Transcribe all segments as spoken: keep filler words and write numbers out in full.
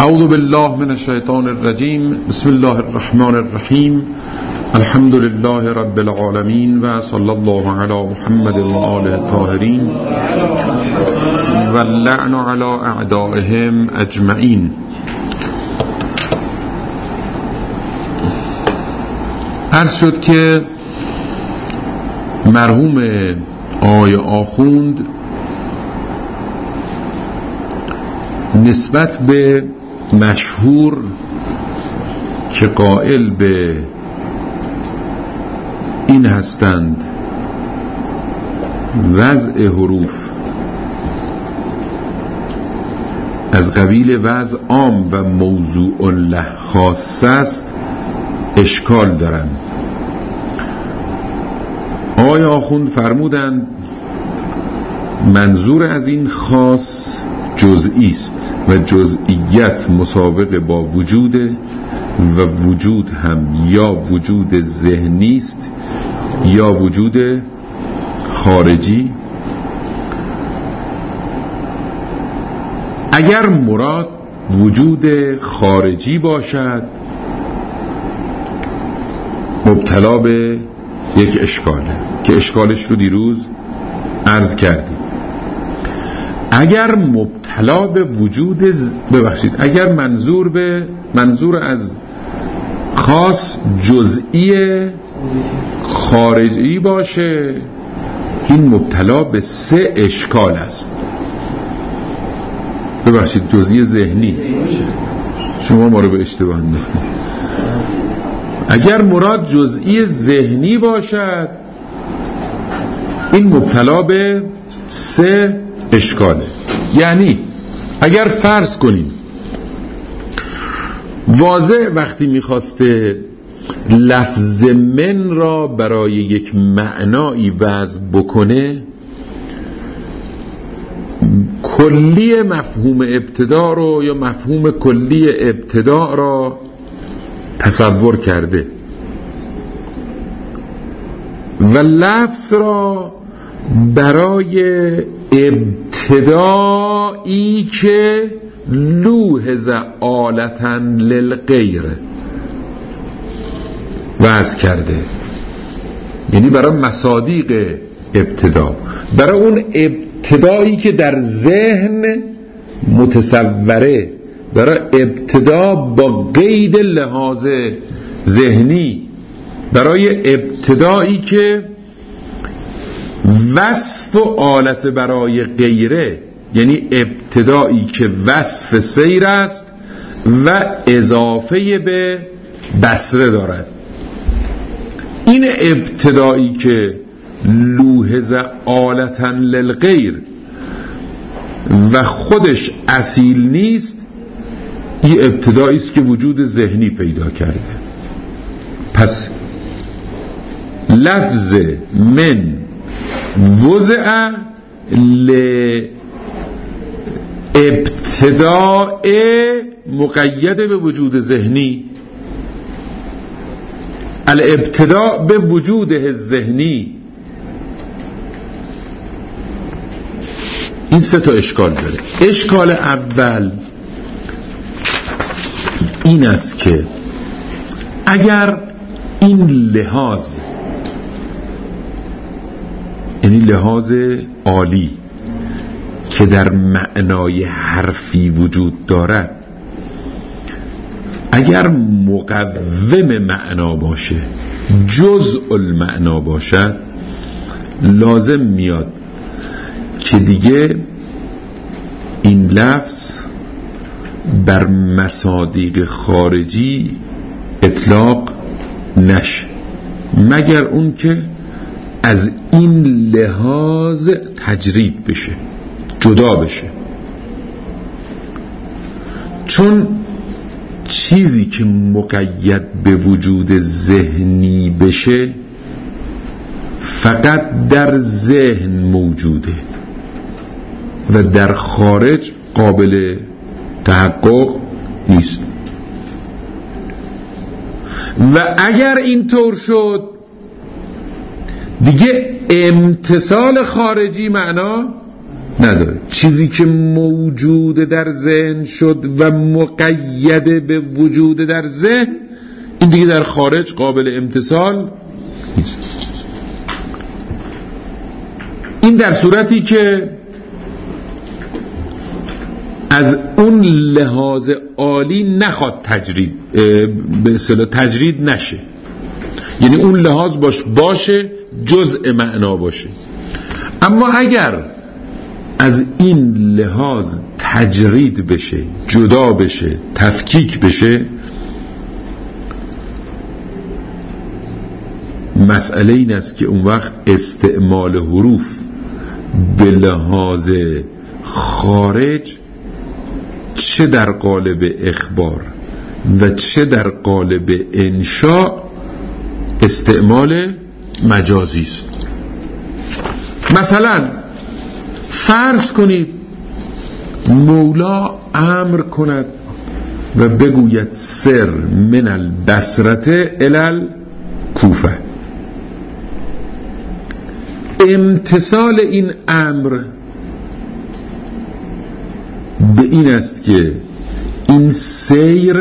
اعوذ بالله من الشیطان الرجیم. بسم الله الرحمن الرحیم. الحمد لله رب العالمین و صلی الله علی محمد و آله الطاهرین و اللعن علی اعدائهم اجمعین. عرض شد که مرحوم آقای آخوند نسبت به مشهور که قائل به این هستند وضع حروف از قبیل وضع عام و موضوع له خاص است اشکال دارند. آقای آخوند فرمودند منظور از این خاص جزئی است و جزئیت مسابقه با وجود و وجود هم یا وجود ذهنی است یا وجود خارجی. اگر مراد وجود خارجی باشد مبتلا به یک اشکاله که اشکالش رو دیروز عرض کردیم. اگر مبتلا به وجود ببخشید اگر منظور به منظور از خاص جزئی خارجی باشه این مبتلا به سه اشکال است. ببخشید جزئی ذهنی، شما ما رو به اشتباه انداختید. اگر مراد جزئی ذهنی باشد این مبتلا به سه اشکاله. یعنی اگر فرض کنیم واضح وقتی میخواسته لفظ من را برای یک معنایی وضع بکنه کلی مفهوم ابتدا رو یا مفهوم کلی ابتدا را تصور کرده و لفظ را برای ابتدایی که لوحظ آلتا للغیر وضع کرده، یعنی برای مصادیق ابتدا، برای اون ابتدایی که در ذهن متصوره، برای ابتدا با قید لحاظ ذهنی، برای ابتدایی که وصف و آلت برای غیره، یعنی ابتدایی که وصف سیر است و اضافه به بصره دارد. این ابتدایی که لوحظ آلتا للغیر و خودش اصیل نیست این ابتدایی است که وجود ذهنی پیدا کرده. پس لفظ من وضع لابتداء مقید به وجود ذهنی، الابتداء به وجوده ذهنی. این سه تا اشکال داره. اشکال اول این است که اگر این لحاظ، یعنی لحاظ عالی که در معنای حرفی وجود دارد، اگر مقوم معنا باشه، جزء المعنا باشد، لازم میاد که دیگه این لفظ بر مصادیق خارجی اطلاق نشه مگر اون که از این لحاظ تجرید بشه، جدا بشه. چون چیزی که مقید به وجود ذهنی بشه فقط در ذهن موجوده و در خارج قابل تحقق نیست. و اگر اینطور شد دیگه امتصال خارجی معنا نداره. چیزی که موجود در ذهن شد و مقید به وجود در ذهن، این دیگه در خارج قابل امتثال نیست. این در صورتی که از اون لحاظ عالی نخواد تجرید به اصطلاح تجرید نشه، یعنی اون لحاظ باش باشه جزء معنا باشه. اما اگر از این لحاظ تجرید بشه، جدا بشه، تفکیک بشه، مسئله این است که اون وقت استعمال حروف به لحاظ خارج چه در قالب اخبار و چه در قالب انشاء استعمال مجازی است. مثلا فرض کنید مولا امر کند و بگوید سر من البصره الی الکوفه. امتثال این امر به این است که این سیر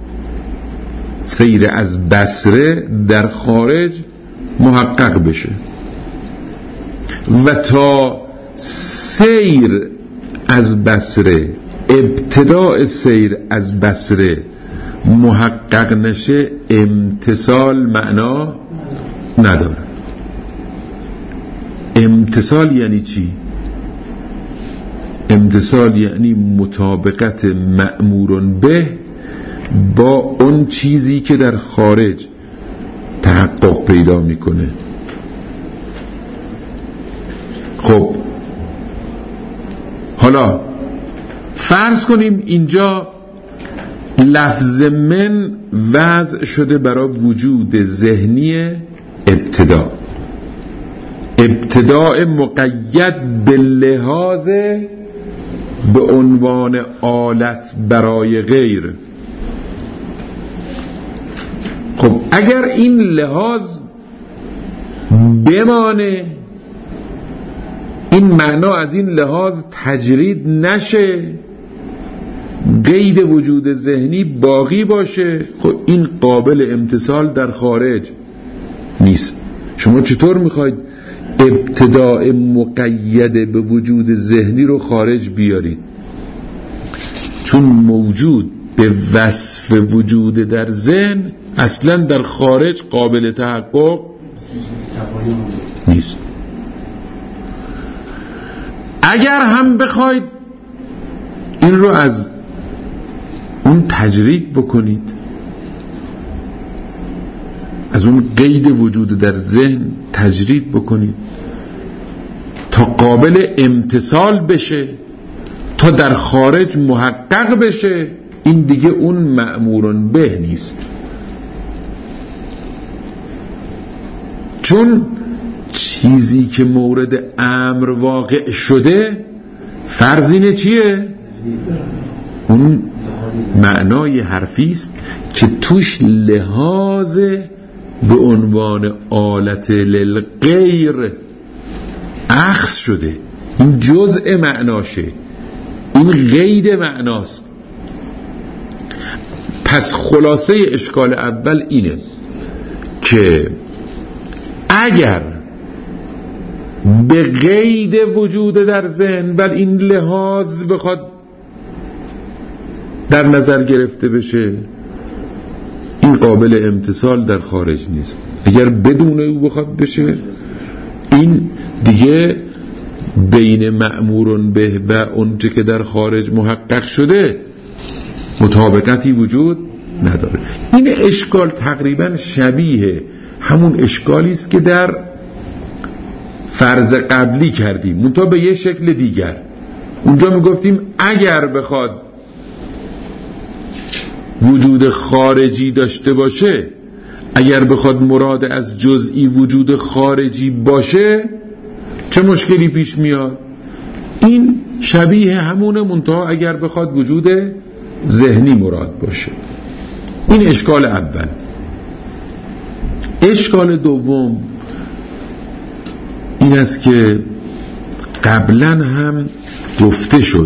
سیر از بصره در خارج محقق بشه و تا سیر از بصره، ابتداء سیر از بصره محقق نشه، امتثال معنا نداره. امتثال یعنی چی؟ امتثال یعنی مطابقت مأمور به با اون چیزی که در خارج تحقق پیدا میکنه. خب حالا فرض کنیم اینجا لفظ من وضع شده برای وجود ذهنی ابتدا، ابتداء مقید به لحاظ به عنوان آلت برای غیر. خب اگر این لحاظ بمانه، این معنا از این لحاظ تجرید نشه، قید وجود ذهنی باقی باشه، خب این قابل امتثال در خارج نیست. شما چطور میخواید ابتداء مقید به وجود ذهنی رو خارج بیارید؟ چون موجود به وصف وجود در ذهن اصلا در خارج قابل تحقق نیست. اگر هم بخواید این رو از اون تجرید بکنید، از اون قید وجود در ذهن تجرید بکنید تا قابل امتثال بشه، تا در خارج محقق بشه، این دیگه اون مأمورن به نیست. چون چیزی که مورد امر واقع شده فرض اینه چیه؟ اون معنای حرفی است که توش لحاظ به عنوان آلت للغیر اخذ شده، این جزء معناشه، این قید معناست. پس خلاصه اشکال اول اینه که اگر به قید وجود در ذهن بر این لحاظ بخواد در نظر گرفته بشه، این قابل امتثال در خارج نیست. اگر بدون او بخواد بشه، این دیگه بین مأمورون به و اونچه که در خارج محقق شده مطابقتی وجود نداره. این اشکال تقریبا شبیه همون اشکالی است که در فرض قبلی کردیم، منتها به یه شکل دیگر. اونجا میگفتیم اگر بخواد وجود خارجی داشته باشه، اگر بخواد مراد از جزئی وجود خارجی باشه، چه مشکلی پیش میاد؟ این شبیه همونه، منتها اگر بخواد وجود ذهنی مراد باشه. این اشکال اول. اشکال دوم این است که قبلا هم گفته شد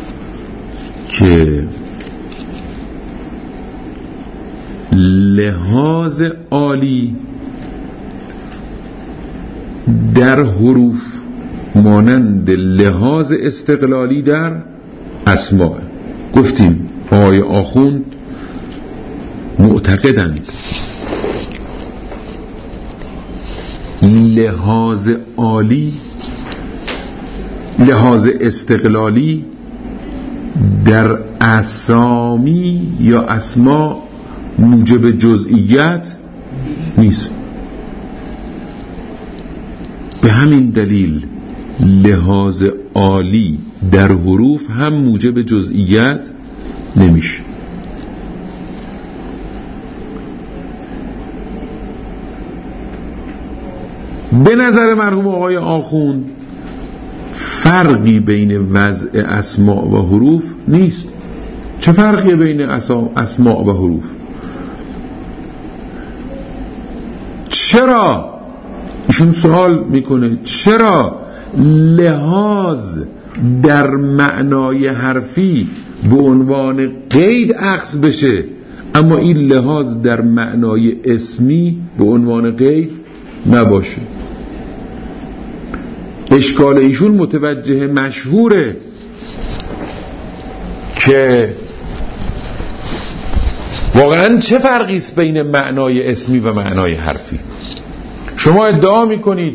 که لحاظ عالی در حروف مانند لحاظ استقلالی در اسماء. گفتیم آقای آخوند معتقدند لحاظ عالی، لحاظ استقلالی در اسامی یا اسما موجب جزئیت نیست. به همین دلیل لحاظ عالی در حروف هم موجب جزئیت نمیشه. به نظر مرحوم آقای آخوند فرقی بین وضع اسماء و حروف نیست. چه فرقی بین اسماء و حروف؟ چرا؟ ایشون سوال میکنه چرا لحاظ در معنای حرفی به عنوان قید اخذ بشه اما این لحاظ در معنای اسمی به عنوان قید نباشه؟ اشکال ایشون متوجه مشهوره که واقعا چه فرقی است بین معنای اسمی و معنای حرفی. شما ادعا میکنید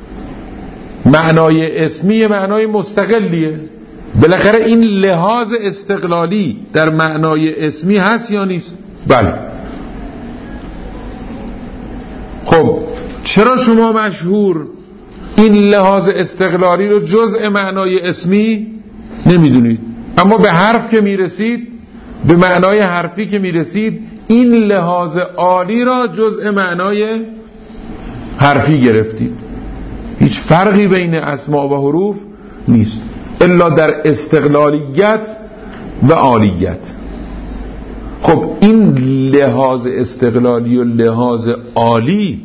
معنای اسمی معنای مستقلیه، بالاخره این لحاظ استقلالی در معنای اسمی هست یا نیست؟ بله. خب چرا شما مشهور این لحاظ استقلالی رو جزء معنای اسمی نمیدونید، اما به حرف که میرسید، به معنای حرفی که میرسید، این لحاظ عالی را جزء معنای حرفی گرفتید؟ هیچ فرقی بین اسماء و حروف نیست الا در استقلالیت و عالیت. خب این لحاظ استقلالی و لحاظ عالی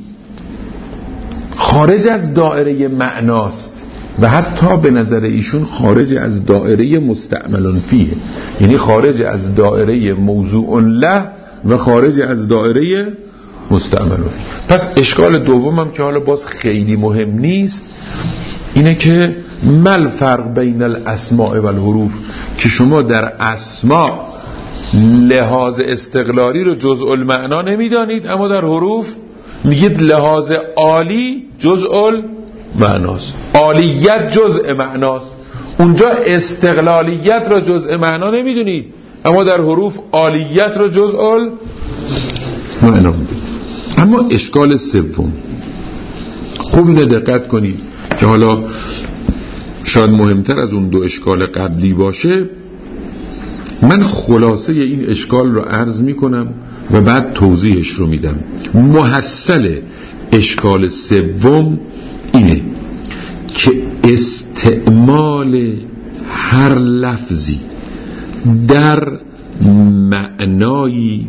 خارج از دائره معناست و حتی به نظر ایشون خارج از دائره مستعمل فیه، یعنی خارج از دائره موضوع له و خارج از دائره مستعمل فیه. پس اشکال دومم که حالا باز خیلی مهم نیست اینه که مل فرق بین الاسماء و الحروف، که شما در اسماء لحاظ استقلالی رو جزء المعنا نمیدانید اما در حروف میگید لحاظ عالی جزء المعناست، عالیت جزء معناست. اونجا استقلالیت را جزء معنا نمیدونید اما در حروف عالیت را جزء المعنا میدونید. اما اشکال سوم، خوب اینو دقت کنید که حالا شاید مهمتر از اون دو اشکال قبلی باشه. من خلاصه این اشکال رو عرض میکنم و بعد توضیحش رو میدم. محصل اشکال سوم اینه که استعمال هر لفظی در معنایی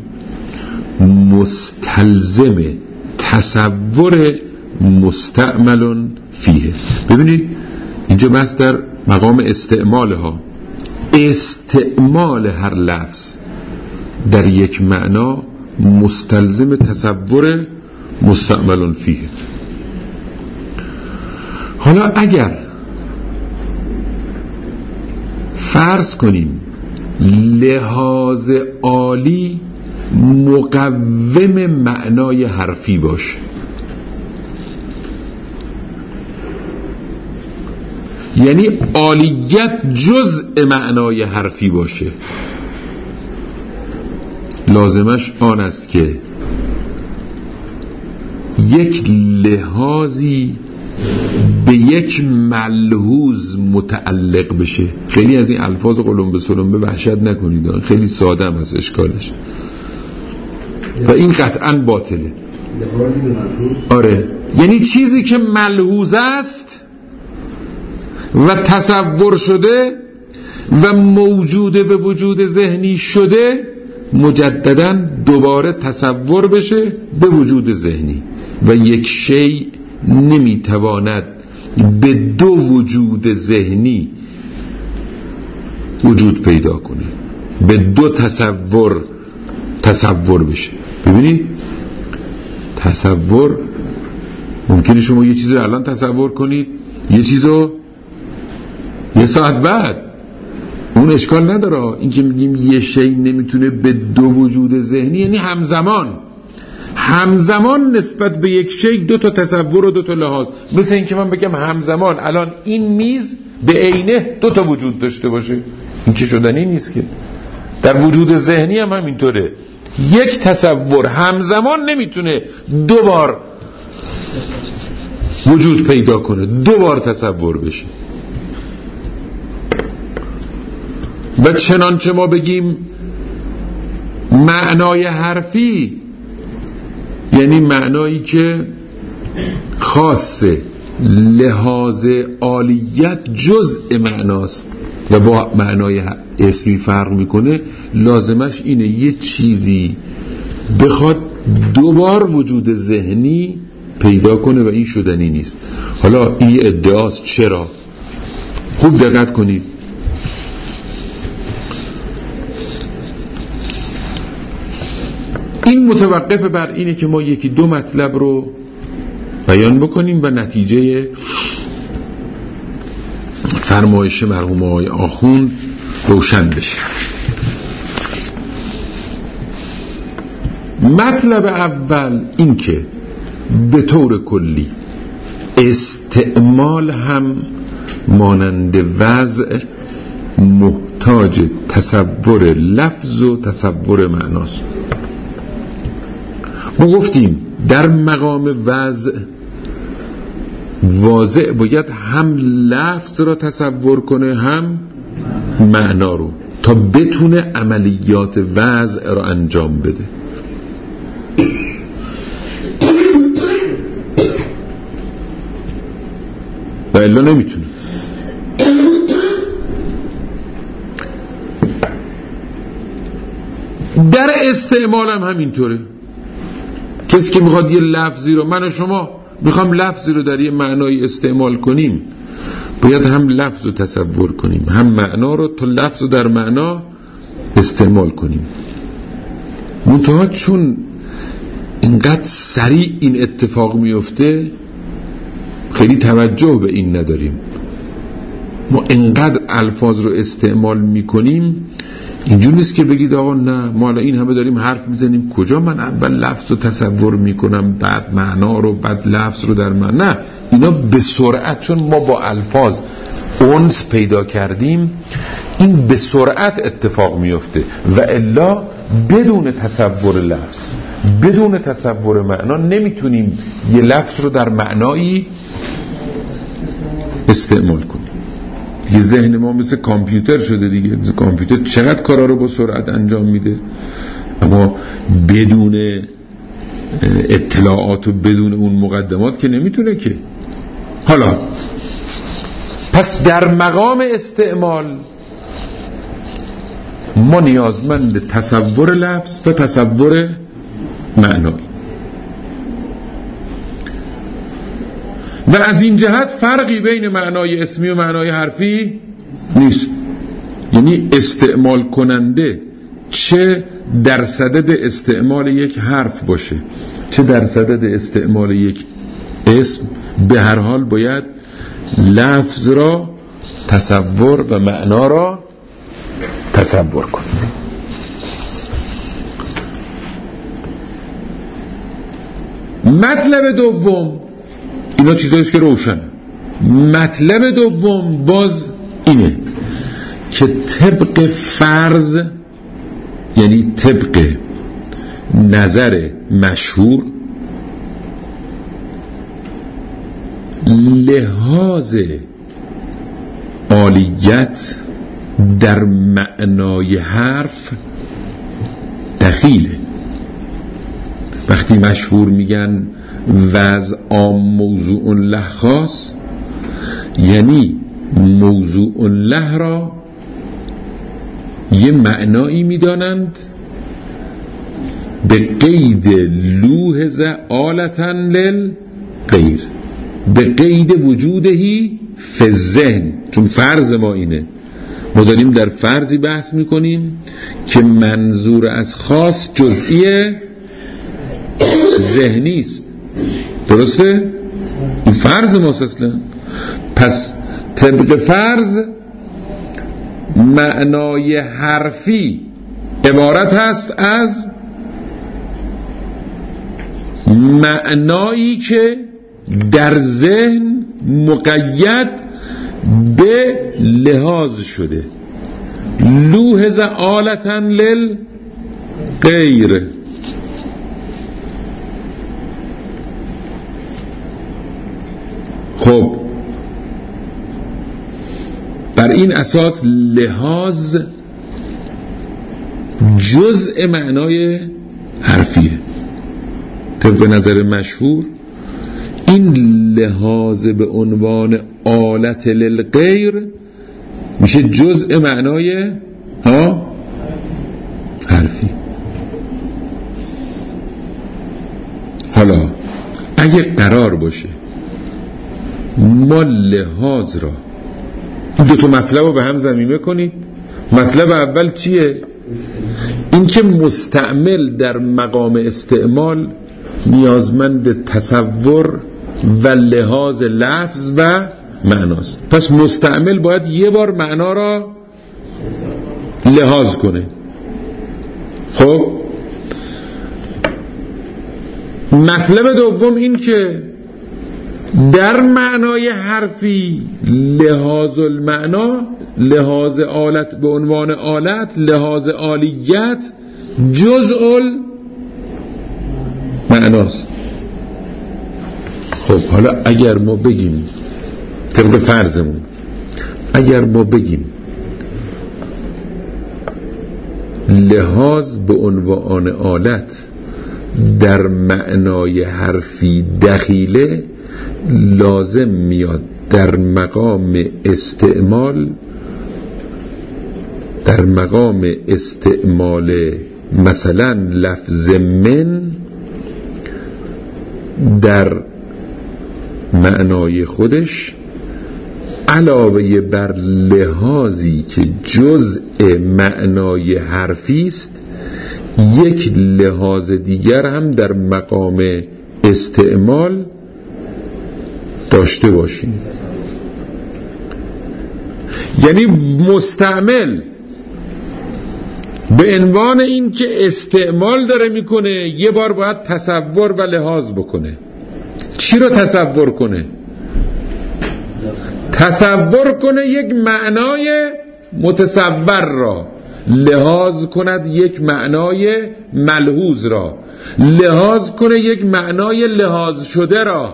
مستلزم تصور مستعمل فیه. ببینید اینجا بس در مقام استعمال ها، استعمال هر لفظ در یک معنا مستلزم تصور مستعمل فیه. حالا اگر فرض کنیم لحاظ عالی مقوم معنای حرفی باشه، یعنی عالیت جزء معنای حرفی باشه، لازمش آن است که یک لحاظی به یک ملحوظ متعلق بشه. خیلی از این الفاظ قلم به سلم به وحشت نکنید، خیلی ساده هم هست اشکالش و این قطعا باطله. آره، یعنی چیزی که ملحوظ است و تصور شده و موجود به وجود ذهنی شده مجددا دوباره تصور بشه به وجود ذهنی، و یک شیء نمیتواند به دو وجود ذهنی وجود پیدا کنه، به دو تصور تصور بشه. ببینید تصور ممکنه شما یه چیزی رو الان تصور کنید، یه چیزو یه ساعت بعد، اون اشکال نداره. این که میگیم یه شی نمیتونه به دو وجود ذهنی، یعنی همزمان همزمان نسبت به یک شی دو تا تصور و دو تا لحاظ. مثل این که من بگم همزمان الان این میز به عینه دو تا وجود داشته باشه، این که شدنی نیست که. در وجود ذهنی هم همینطوره، یک تصور همزمان نمیتونه دو بار وجود پیدا کنه، دو بار تصور بشه. و چنانچه ما بگیم معنای حرفی، یعنی معنایی که خاصه، لحاظ عالیت جزء معناست و با معنای اسمی فرق میکنه، لازمش اینه یه چیزی بخواد دوبار وجود ذهنی پیدا کنه و این شدنی نیست. حالا این ادعاست. چرا؟ خوب دقت کنید. این متوقف بر اینه که ما یکی دو مطلب رو بیان بکنیم و نتیجه فرمایش مرحوم آقای آخوند روشن بشه. مطلب اول این که به طور کلی استعمال هم مانند وضع محتاج تصور لفظ و تصور معناست. ما گفتیم در مقام وضع واضع باید هم لفظ را تصور کنه هم معنا رو، تا بتونه عملیات وضع را انجام بده. و الا نمیتونه. در استعمال هم همینطوره. کسی که میخواد یه لفظی رو، من و شما میخوام لفظی رو در یه معنای استعمال کنیم، باید هم لفظ رو تصور کنیم هم معنا رو، تا لفظ رو در معنا استعمال کنیم. منتها چون اینقدر سریع این اتفاق میفته خیلی توجه به این نداریم. ما اینقدر الفاظ رو استعمال میکنیم، اینجور نیست که بگید آقا نه ما الان این همه داریم حرف میزنیم، کجا من اول لفظ رو تصور میکنم بعد معنا رو بعد لفظ رو در معنا. نه، اینا به سرعت، چون ما با الفاظ اونس پیدا کردیم، این به سرعت اتفاق میفته. و الا بدون تصور لفظ، بدون تصور معنا نمیتونیم یه لفظ رو در معنایی استعمال کنیم. یه ذهن ما مثل کامپیوتر شده دیگه. کامپیوتر چقدر کارا رو با سرعت انجام میده، اما بدون اطلاعات و بدون اون مقدمات که نمیتونه که. حالا پس در مقام استعمال ما نیازمند تصور لفظ و تصور معنایی. و از این جهت فرقی بین معنای اسمی و معنای حرفی نیست. یعنی استعمال کننده چه در صدد استعمال یک حرف باشه چه در صدد استعمال یک اسم، به هر حال باید لفظ را تصور و معنا را تصور کنه. مطلب دوم، اینا چیزاییست که روشن. مطلب دوم باز اینه که طبق فرض، یعنی طبق نظر مشهور، لحاظ عالیت در معنای حرف دخیله. وقتی مشهور میگن وضع عام موضوع له خاص، یعنی موضوع له را یه معنایی میدانند به قید لوحظ آلتن للغیر، به قید وجودهی فی الذهن. چون فرض ما اینه ما داریم در فرضی بحث میکنیم که منظور از خاص جزئی ذهنی است. درسته؟ این فرض ماست اصلا. پس طبق فرض معنای حرفی عبارت هست از معنایی که در ذهن مقید به لحاظ شده. لوحظ آلتا للغیر. خب بر این اساس لحاظ جزء معنای حرفیه. طبق نظر مشهور این لحاظ به عنوان آلت للغیر میشه جزء معنای ها حرفی. حالا اگه قرار باشه ما لحاظ را این دو تا مطلب رو به هم ضمیمه کنیم، مطلب اول چیه؟ این که مستعمل در مقام استعمال نیازمند تصور و لحاظ لفظ و معناست. پس مستعمل باید یه بار معنا را لحاظ کنه. خب مطلب دوم این که در معنای حرفی لحاظ المعنا، لحاظ آلت به عنوان آلت، لحاظ آلیت جزء معناست. خب حالا اگر ما بگیم طبق فرضمون، اگر ما بگیم لحاظ به عنوان آلت در معنای حرفی دخیله، لازم میاد در مقام استعمال، در مقام استعمال مثلا لفظ من در معنای خودش علاوه بر لحاظی که جزء معنای حرفی است، یک لحاظ دیگر هم در مقام استعمال داشته باشیم. یعنی مستعمل به عنوان این که استعمال داره میکنه یه بار باید تصور و لحاظ بکنه. چی رو تصور کنه؟ تصور کنه یک معنای متصور را، لحاظ کند یک معنای ملحوظ را، لحاظ کنه یک معنای لحاظ شده را.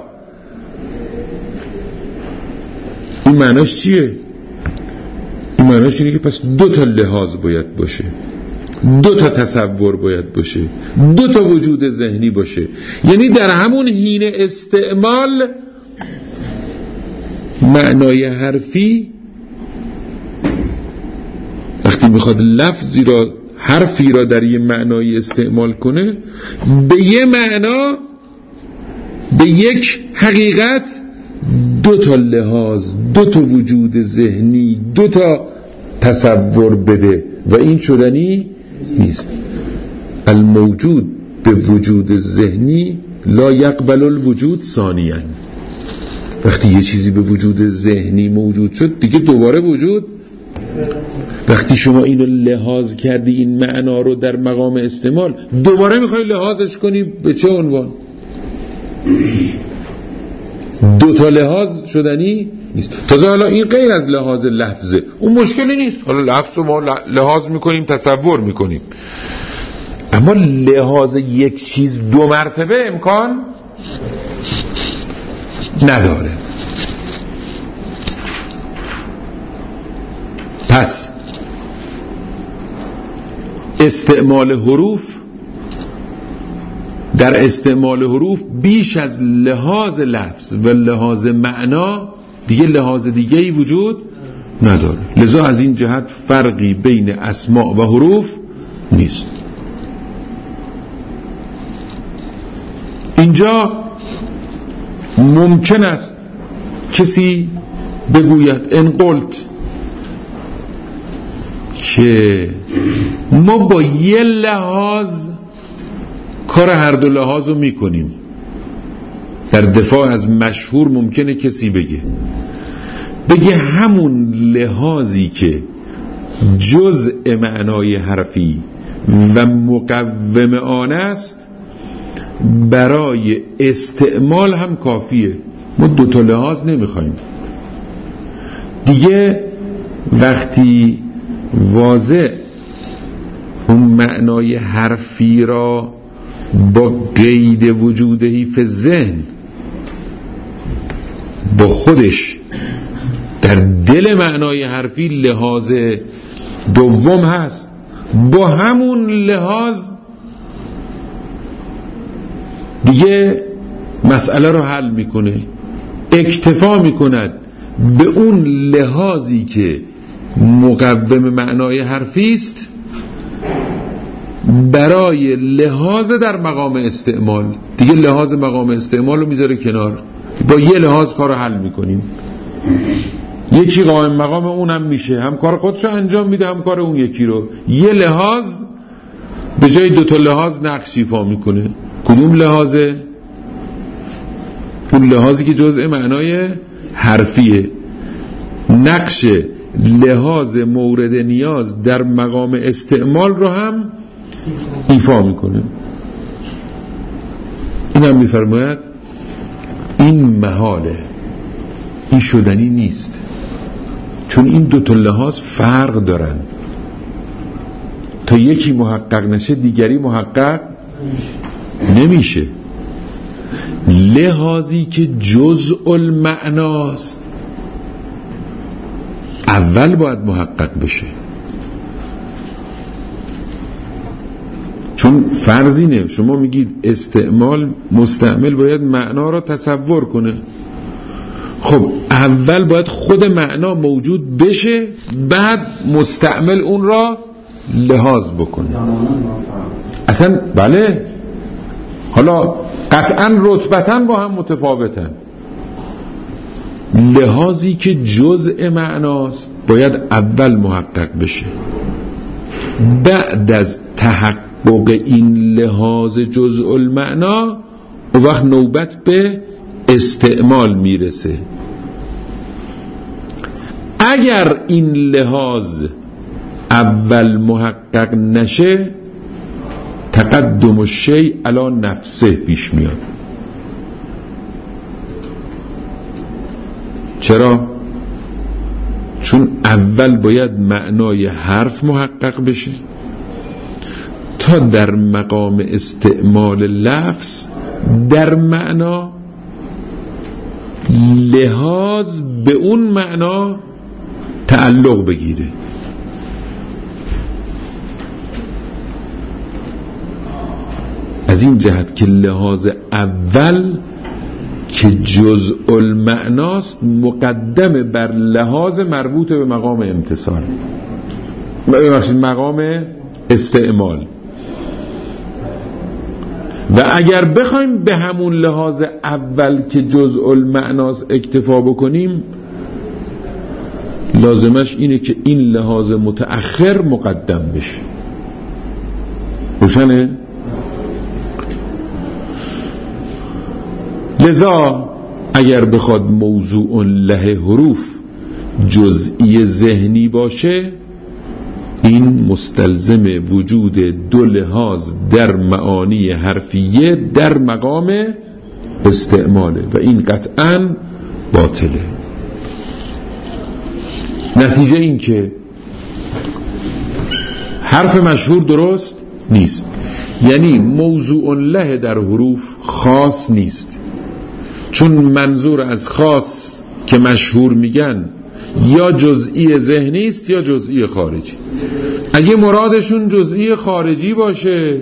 این معناش چیه؟ این معناش اینه که پس دو تا لحاظ باید باشه، دو تا تصور باید باشه، دو تا وجود ذهنی باشه. یعنی در همون حین استعمال معنای حرفی وقتی میخواد لفظی را، حرفی را در یه معنای استعمال کنه، به یه معنا، به یک حقیقت دو تا لحاظ، دو تا وجود ذهنی، دو تا تصور بده و این شدنی نیست. الموجود به وجود ذهنی لا یقبل الوجود ثانیاً. وقتی یه چیزی به وجود ذهنی موجود شد دیگه دوباره وجود، وقتی شما اینو لحاظ کردی این معنا رو در مقام استعمال، دوباره میخوای لحاظش کنی به چه عنوان؟ دو تا لحاظ شدنی نیست. تازه حالا این غیر از لحاظ لفظه، اون مشکلی نیست. حالا لفظ رو ما لحاظ میکنیم، تصور میکنیم، اما لحاظ یک چیز دو مرتبه امکان نداره. پس استعمال حروف، در استعمال حروف بیش از لحاظ لفظ و لحاظ معنا دیگه لحاظ دیگه‌ای وجود نداره. لذا از این جهت فرقی بین اسماء و حروف نیست. اینجا ممکن است کسی بگوید ان قلت که ما با یه لحاظ کار هر دو لحاظ رو میکنیم. در دفاع از مشهور ممکنه کسی بگه بگه همون لحاظی که جزء معنای حرفی و مقوم آن است برای استعمال هم کافیه، ما دوتا لحاظ نمیخوایم. دیگه وقتی واضح اون معنای حرفی را با قید وجودهی فی ذهن با خودش در دل معنای حرفی لحاظ دوم هست، با همون لحاظ دیگه مسئله رو حل میکنه، اکتفا میکند به اون لحاظی که مقوم معنای حرفی است برای لحاظ در مقام استعمال. دیگه لحاظ مقام استعمال رو میذاره کنار، با یه لحاظ کار رو حل میکنیم. یکی قائم مقام اونم میشه، هم کار خودش رو انجام میده هم کار اون یکی رو. یه لحاظ به جای دوتا لحاظ نقش ایفا میکنه. کدوم لحاظه؟ اون لحاظی که جزء معنای حرفیه. نقش لحاظ مورد نیاز در مقام استعمال رو هم ایفا میکنه. این هم میفرماید این محاله، این شدنی نیست، چون این دو تا لحاظ فرق دارن. تا یکی محقق نشه دیگری محقق نمیشه. لحاظی که جزء المعناست اول باید محقق بشه، چون فرض اینه شما میگید استعمال مستعمل باید معنا را تصور کنه. خب اول باید خود معنا موجود بشه، بعد مستعمل اون را لحاظ بکنه. اصلا بله، حالا قطعا رتبتاً با هم متفاوتن. لحاظی که جزء معناست باید اول محقق بشه، بعد از تحقق این لحاظ جزء المعنا اون وقت نوبت به استعمال میرسه. اگر این لحاظ اول محقق نشه تقدم الشیء علی نفسه پیش میاد. چرا؟ چون اول باید معنای حرف محقق بشه تا در مقام استعمال لفظ در معنا لحاظ به اون معنا تعلق بگیره. از این جهت که لحاظ اول که جزء المعناست مقدم بر لحاظ مربوط به مقام امتصال، ببخشید مقام استعمال. و اگر بخوایم به همون لحاظ اول که جزء المعناست اکتفا بکنیم لازمش اینه که این لحاظ متأخر مقدم بشه. روشنه؟ لذا اگر بخواد موضوع له حروف جزئی ذهنی باشه این مستلزم وجود دو لحاظ در معانی حرفیه در مقام استعماله و این قطعاً باطله. نتیجه این که حرف مشهور درست نیست، یعنی موضوع له در حروف خاص نیست، چون منظور از خاص که مشهور میگن یا جزئی ذهنی است یا جزئی خارجی. اگه مرادشون جزئی خارجی باشه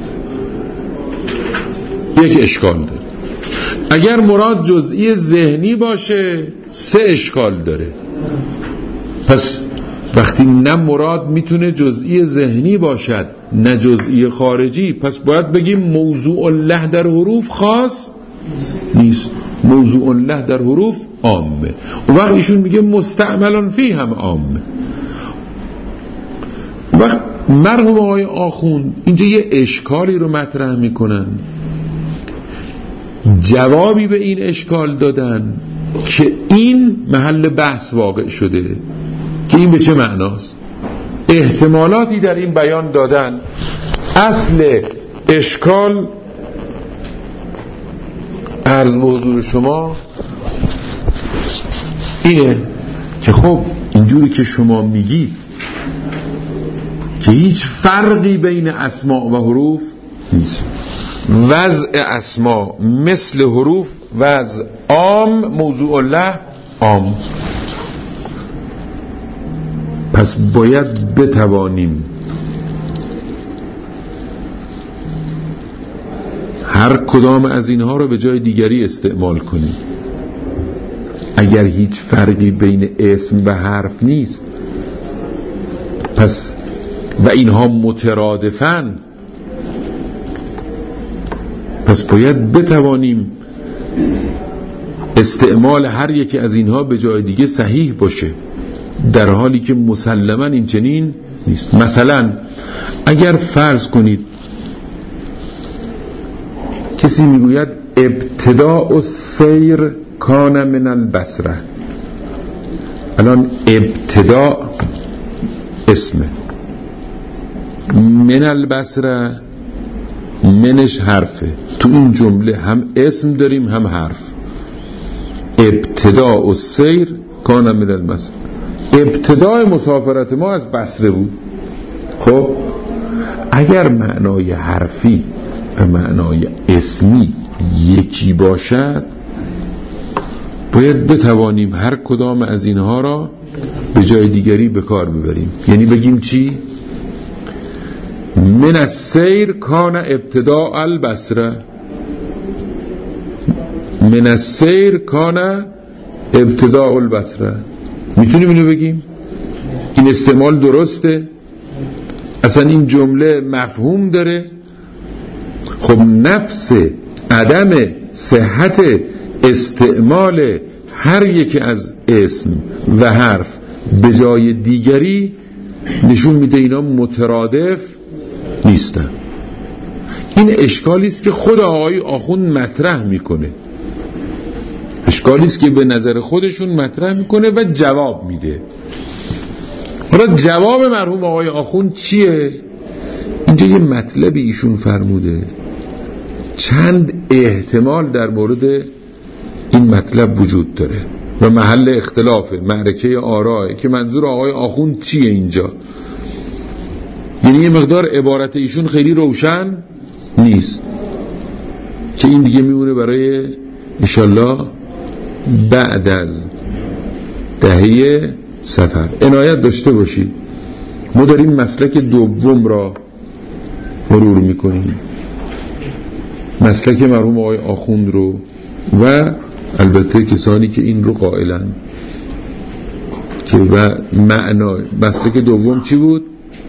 یک اشکال داره، اگر مراد جزئی ذهنی باشه سه اشکال داره. پس وقتی نه مراد میتونه جزئی ذهنی باشد نه جزئی خارجی، پس باید بگیم موضوع له در حروف خاص نیست، موضوع له در حروف عامه. و وقت ایشون میگه مستعملان فی هم عامه. وقت مرحوم آقای آخوند اینجا یه اشکالی رو مطرح میکنن، جوابی به این اشکال دادن که این محل بحث واقع شده که این به چه معناست. احتمالاتی در این بیان دادن. اصل اشکال عرض به حضور شما اینه که خب اینجوری که شما میگید که هیچ فرقی بین اسماء و حروف نیست، وضع اسماء مثل حروف، وضع عام، موضوع الله عام، پس باید بتوانیم هر کدام از اینها رو به جای دیگری استعمال کنیم. اگر هیچ فرقی بین اسم و حرف نیست پس و اینها مترادفن، پس باید بتوانیم استعمال هر یکی از اینها به جای دیگه صحیح باشه، در حالی که مسلماً این چنین نیست. مثلا اگر فرض کنید کسی میگوید ابتداء السیر کان من البصره، الان ابتداء اسمه، من البصره منش حرفه، تو این جمله هم اسم داریم هم حرف. ابتداء السیر کان من البصره، ابتدای مسافرت ما از بصره بود. خب اگر معنای حرفی و معنای اسمی یکی باشد باید بتوانیم هر کدام از اینها را به جای دیگری به کار ببریم. یعنی بگیم چی؟ من السیر کان ابتداء البصره، من السیر کان ابتداء البصره. میتونیم اینو بگیم؟ این استعمال درسته؟ اصلا این جمله مفهوم داره؟ خب نفس عدم صحت استعمال هر یکی از اسم و حرف به جای دیگری نشون میده اینا مترادف نیستن. این اشکالی است که خود آقای آخوند مطرح میکنه، اشکالی است که به نظر خودشون مطرح میکنه و جواب میده. حالا جواب مرحوم آقای آخوند چیه؟ اینجا یه مطلبی ایشون فرموده، چند احتمال در مورد این مطلب وجود داره و محل اختلافه، معرکه آرائه که منظور آقای آخوند چیه اینجا. یعنی یه مقدار عبارت ایشون خیلی روشن نیست که این دیگه میمونه برای انشالله بعد از دهه سفر. عنایت داشته باشید ما داریم مسلک دوم را مرور میکنیم، مسلک مرحوم آقای آخوند رو و البته کسانی که این رو قائلن که و معنای مسلک دوم چی بود؟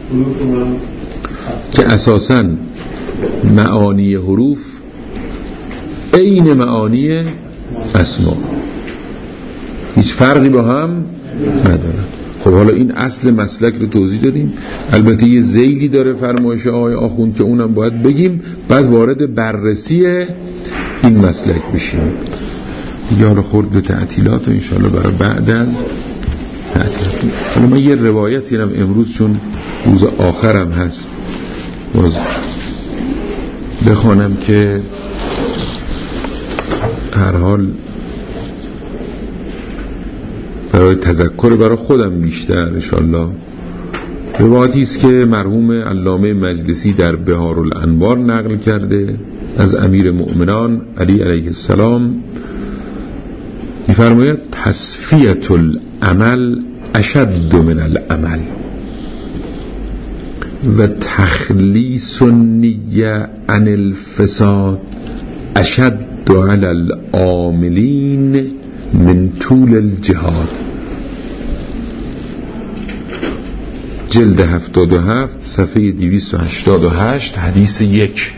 که اساساً معانی حروف عین معانی اسما، هیچ فرقی با هم ندارن. خب حالا این اصل مسلک رو توضیح دادیم، البته یه ذیلی داره فرمایش آقای آخوند که اونم باید بگیم، بعد وارد بررسی این مسلک بشیم. دیگه حالا خورد به تعطیلات و انشاءالله برای بعد از تعطیلات. حالا من یه روایت گیرم امروز چون روز آخرم هست باز بخوانم که هر حال برای تذکر برای خودم بیشتر انشاءالله. روایتی است که مرحوم علامه مجلسی در بهار الانوار نقل کرده از امیر مؤمنان علی علیه السلام، می‌فرماید تصفیة العمل اشد من العمل و تخلیص النیه عن الفساد اشد علی العاملین من طول الجهاد. جلد هفتاد و هفت صفحه دویست و هشتاد و هشت حدیث یک.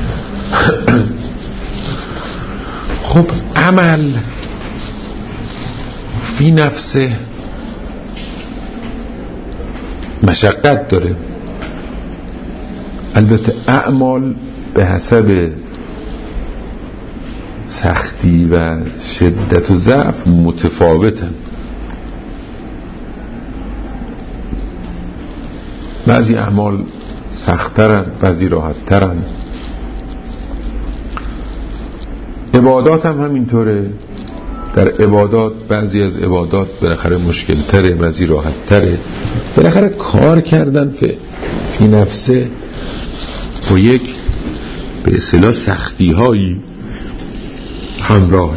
خب عمل فی نفسه مشقت داره، البته اعمال به حسب سختی و شدت و ضعف متفاوتن. بعضی اعمال سخت‌ترن، بعضی راحت‌ترن. عبادات هم همینطوره. در عبادات بعضی از عبادات بالاخره مشکل‌تره، بعضی راحت‌تره. بالاخره کار کردن فی, فی نفسه با یک به اصطلاح سختی‌هایی همراه.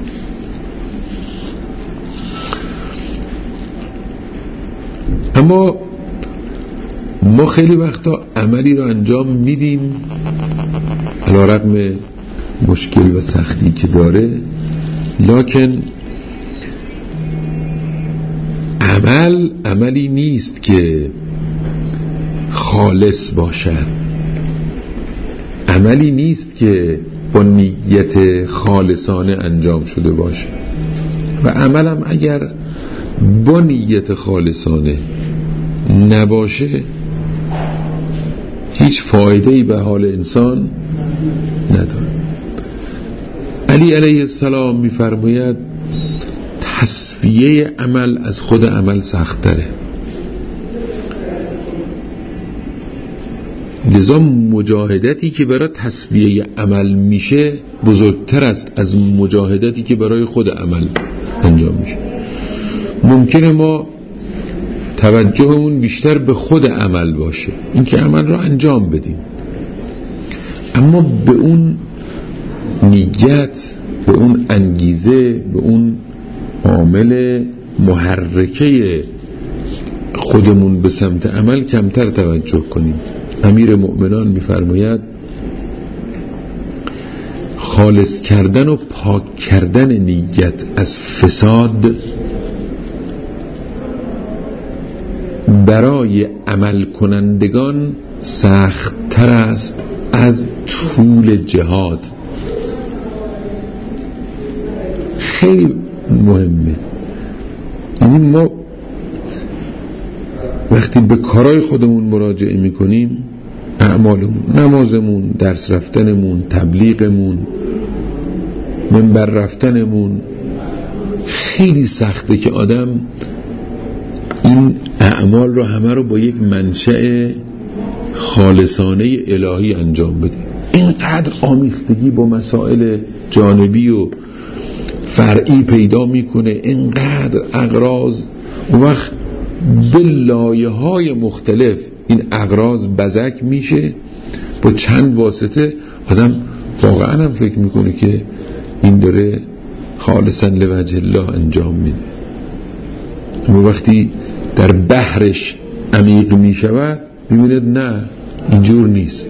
اما ما خیلی وقتا عملی رو انجام میدیم علی رغم مشکل و سختی که داره، لکن عمل عملی نیست که خالص باشد، عملی نیست که با نیت خالصانه انجام شده باشه. و عملم اگر با نیت خالصانه نباشه هیچ فایده‌ای به حال انسان نداره. علی علیه السلام می‌فرماید تصفیه عمل از خود عمل سخت‌تره، لذا مجاهدتی که برای تصفیه عمل میشه بزرگتر است از مجاهدتی که برای خود عمل انجام میشه. ممکنه ما توجهمون بیشتر به خود عمل باشه، اینکه عمل رو انجام بدیم، اما به اون نیت، به اون انگیزه، به اون عامل محرکه خودمون به سمت عمل کمتر توجه کنیم. امیر مؤمنان می‌فرماید خالص کردن و پاک کردن نیت از فساد برای عمل کنندگان سخت تر است از طول جهاد. خیلی مهمه. یعنی ما وقتی به کارهای خودمون مراجعه میکنیم، اعمالمون، نمازمون، درس رفتنمون، تبلیغمون، منبر رفتنمون، خیلی سخته که آدم این اعمال رو همه رو با یک منشأ خالصانه الهی انجام بده. اینقدر آمیختگی با مسائل جانبی و فرعی پیدا میکنه، اینقدر اغراض، و وقت به لایه های مختلف این اغراض بزک میشه با چند واسطه. آدم واقعا هم فکر میکنه که این داره خالصا لوجه الله انجام میده، اما وقتی در بحرش عمیق میشود میبینید نه، اینجور نیست.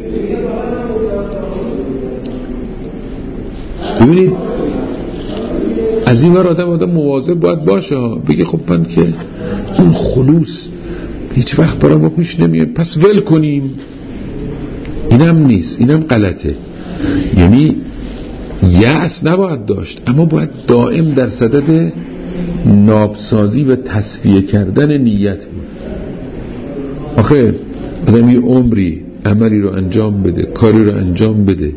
ببینید از این ور آدم آدم مواظب باید باشه ها، بگه خب من که اون خلوص هیچ وقت برای ما پیش نمیاد پس ول کنیم. اینم نیست، اینم غلطه. یعنی یأس نباید داشت، اما باید دائم در صدد نابسازی و تصفیه کردن نیت بود. آخه آدم یه عمری عملی رو انجام بده، کاری رو انجام بده،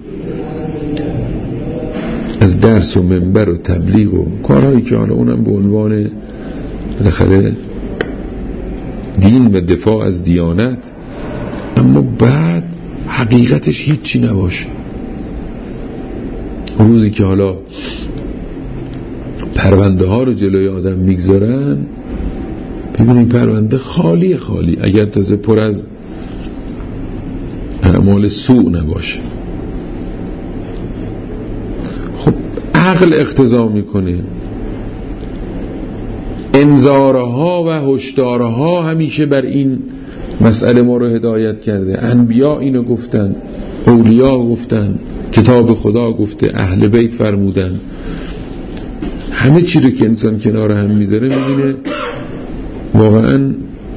از درس و منبر و تبلیغ و کارهایی که حالا اونم به عنوان بالاخره دین و دفاع از دیانت، اما بعد حقیقتش هیچی نباشه. روزی که حالا پرونده ها رو جلوی آدم میگذارن، ببینید پرونده خالی خالی، اگر تازه پر از اعمال سوء نباشه. خب عقل اقتضا میکنه، انذارها و هشدارها همیشه بر این مسئله ما رو هدایت کرده. انبیا اینو گفتن، اولیا گفتن، کتاب خدا گفته، اهل بیت فرمودن. همه چی رو که انسان کنار هم میذاره میبینه واقعا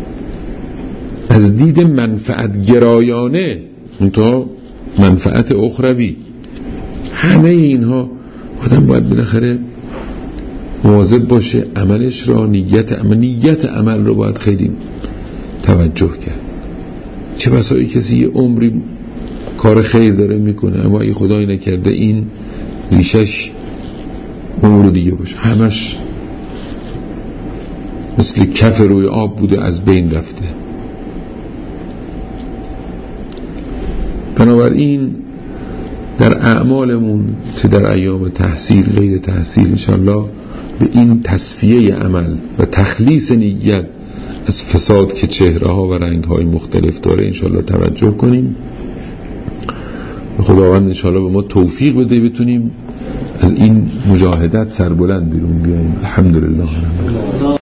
از دید منفعت گرایانه، منتها منفعت اخروی. همه اینها آدم باید بالاخره مواظب باشه عملش را، نیت عمل نیت عمل رو باید خیلی توجه کرد. چه بسایی کسی یه عمری کار خیر داره میکنه، اما ای خدای نکرده این ریشش امور دیگه باشه، همش مثل کف روی آب بوده از بین رفته. بنابراین در اعمالمون چه در ایام تحصیل غیر تحصیل انشاءالله به این تصفیه عمل و تخلیص نیت از فساد که چهره ها و رنگ های مختلف داره انشاءالله توجه کنیم. خداوند انشاءالله به ما توفیق بده بتونیم از این مجاهدت سربلند بیرون بیاییم. الحمدلله.